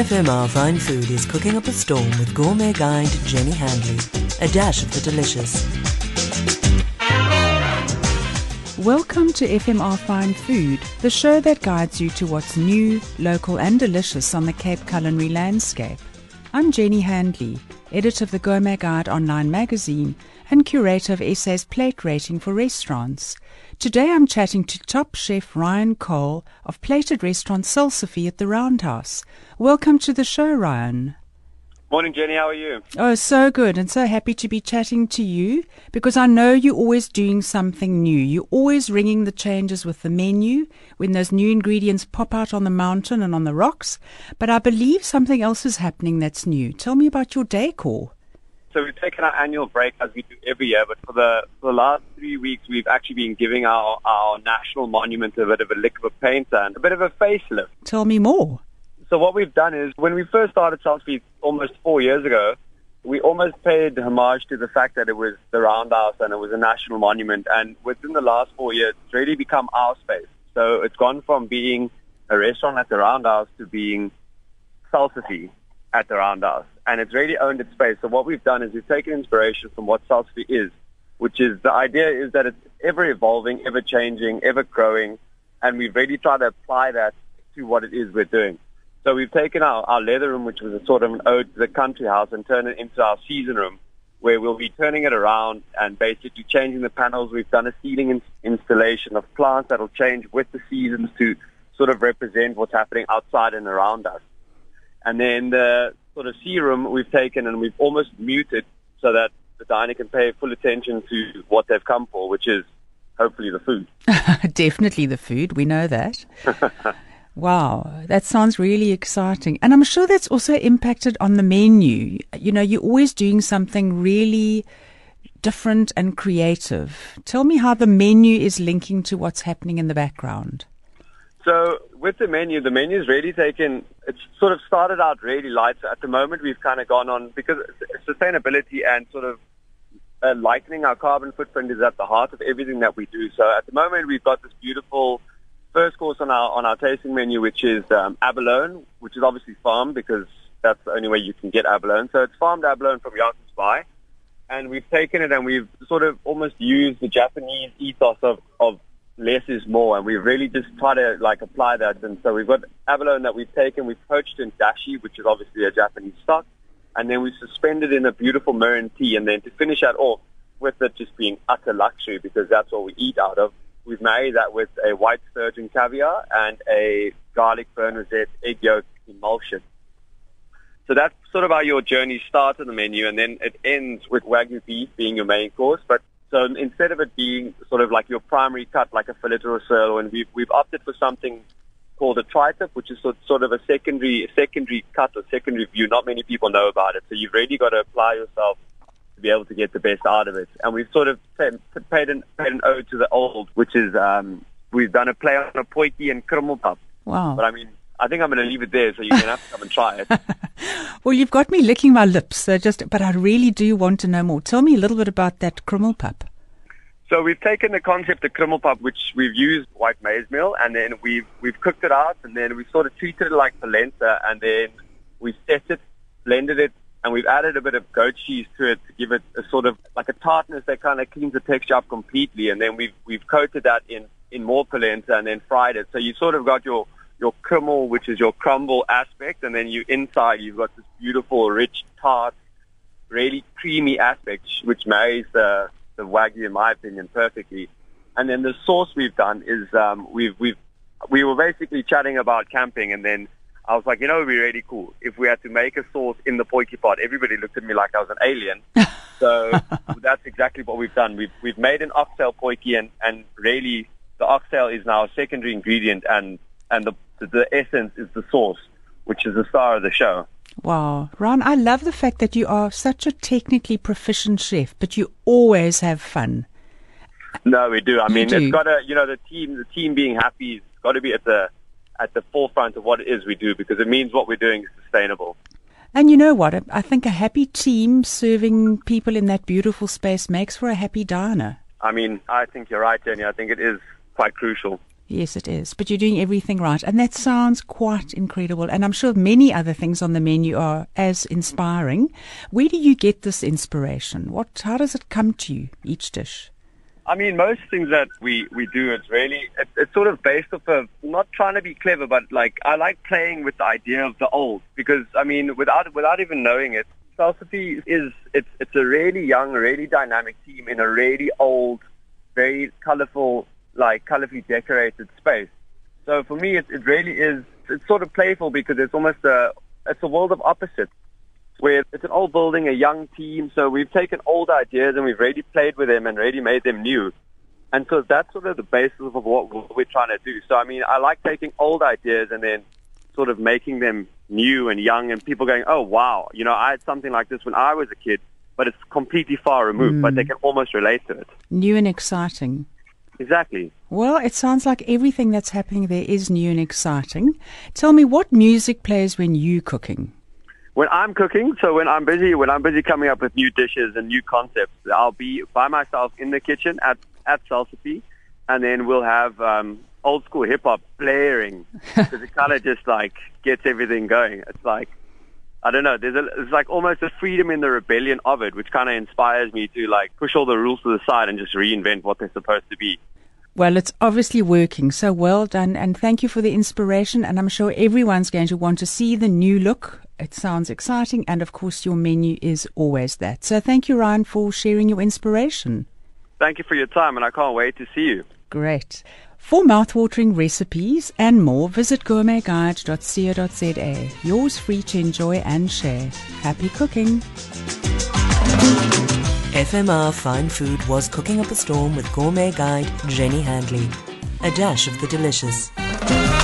FMR Fine Food is cooking up a storm with gourmet guide Jenny Handley. A dash of the delicious. Welcome to FMR Fine Food, the show that guides you to what's new, local and delicious on the Cape culinary landscape. I'm Jenny Handley, editor of the Gourmet Guide online magazine and curator of SA's plate rating for restaurants. Today I'm chatting to top chef Ryan Cole of plated restaurant Salsify at the Roundhouse. Welcome to the show, Ryan. Morning, Jenny. How are you? Oh, so good, and so happy to be chatting to you because I know you're always doing something new. You're always ringing the changes with the menu when those new ingredients pop out on the mountain and on the rocks. But I believe something else is happening that's new. Tell me about your decor. So we've taken our annual break as we do every year, but for the last 3 weeks we've actually been giving our national monument a bit of a lick of a paint and a bit of a facelift. Tell me more. So what we've done is, when we first started Salsify almost 4 years ago, we almost paid homage to the fact that it was the Roundhouse and it was a national monument. And within the last 4 years, it's really become our space. So it's gone from being a restaurant at the Roundhouse to being Salsify at the Roundhouse. And it's really owned its space. So what we've done is we've taken inspiration from what Salsify is, which is the idea is that it's ever evolving, ever changing, ever growing. And we've really tried to apply that to what it is we're doing. So we've taken our leather room, which was a sort of an ode to the country house, and turned it into our season room, where we'll be turning it around and basically changing the panels. We've done a ceiling installation of plants that will change with the seasons to sort of represent what's happening outside and around us. And then the sort of sea room we've taken and we've almost muted so that the diner can pay full attention to what they've come for, which is hopefully the food. Definitely the food. We know that. Wow, that sounds really exciting. And I'm sure that's also impacted on the menu. You know, you're always doing something really different and creative. Tell me how the menu is linking to what's happening in the background. So with the menu is really taken, it's sort of started out really light. So at the moment, we've kind of gone on, because sustainability and sort of lightening our carbon footprint is at the heart of everything that we do. So at the moment, we've got this beautiful first course on our tasting menu, which is abalone, which is obviously farmed because that's the only way you can get abalone. So it's farmed abalone from Yarkens Bay, and we've taken it and we've sort of almost used the Japanese ethos of less is more, and we've really just tried to apply that. And so we've got abalone that we've taken, we've poached in dashi, which is obviously a Japanese stock, and then we suspended in a beautiful Mirin tea, and then to finish that off with it just being utter luxury because that's what we eat out of. We've married that with a white sturgeon caviar and a garlic burn rosette egg yolk emulsion. So that's sort of how your journey starts on the menu, and then it ends with Wagyu beef being your main course. But so instead of it being sort of like your primary cut, like a fillet or a sirloin, we've opted for something called a tri-tip, which is sort of a secondary cut or secondary view. Not many people know about it, so you've really got to apply yourself to be able to get the best out of it. And we've sort of paid an ode to the old, which is we've done a play on a potjie and krummelpap. Wow. But I mean, I think I'm going to leave it there, so you're going to have to come and try it. Well, you've got me licking my lips, but I really do want to know more. Tell me a little bit about that krummelpap. So we've taken the concept of krummelpap, which we've used white maize meal, and then we've cooked it out, and then we sort of treated it like polenta, and then we set it, blended it, and we've added a bit of goat cheese to it to give it a sort of like a tartness that kind of cleans the texture up completely. And then we've coated that in more polenta and then fried it. So you sort of got your krummel, which is your crumble aspect, and then inside you've got this beautiful, rich, tart, really creamy aspect, which marries the Wagyu, in my opinion, perfectly. And then the sauce we've done is we were basically chatting about camping, and then I was like, it would be really cool if we had to make a sauce in the potjie pot. Everybody looked at me like I was an alien. So that's exactly what we've done. We've made an oxtail potjie, and really the oxtail is now a secondary ingredient, and the essence is the sauce, which is the star of the show. Wow. Ron, I love the fact that you are such a technically proficient chef, but you always have fun. No, we do. I mean, it's got to, the team being happy has got to be at the forefront of what it is we do, because it means what we're doing is sustainable. And you know what? I think a happy team serving people in that beautiful space makes for a happy diner. I mean, I think you're right, Jenny. I think it is quite crucial. Yes, it is. But you're doing everything right. And that sounds quite incredible. And I'm sure many other things on the menu are as inspiring. Where do you get this inspiration? How does it come to you, each dish? I mean, most things that we do, it's sort of based off of not trying to be clever, but like I like playing with the idea of the old because, I mean, without even knowing it, Salsify it's a really young, really dynamic team in a really old, very colorfully decorated space. So for me, it really is, it's sort of playful because it's almost it's a world of opposites, where it's an old building, a young team. So we've taken old ideas and we've really played with them and really made them new. And so that's sort of the basis of what we're trying to do. So, I mean, I like taking old ideas and then sort of making them new and young and people going, oh, wow, I had something like this when I was a kid, but it's completely far removed, but they can almost relate to it. New and exciting. Exactly. Well, it sounds like everything that's happening there is new and exciting. Tell me, what music plays when you're cooking? When I'm cooking, so when I'm busy coming up with new dishes and new concepts, I'll be by myself in the kitchen at Salsify, and then we'll have old school hip hop blaring because it kind of just like gets everything going. It's like, I don't know, it's like almost a freedom in the rebellion of it, which kind of inspires me to like push all the rules to the side and just reinvent what they're supposed to be. Well, it's obviously working, so well done, and thank you for the inspiration, and I'm sure everyone's going to want to see the new look. It sounds exciting, and of course your menu is always that. So thank you, Ryan, for sharing your inspiration. Thank you for your time, and I can't wait to see you. Great. For mouthwatering recipes and more, visit gourmetguide.co.za. Yours free to enjoy and share. Happy cooking. FMR Fine Food was cooking up a storm with gourmet guide Jenny Handley. A dash of the delicious.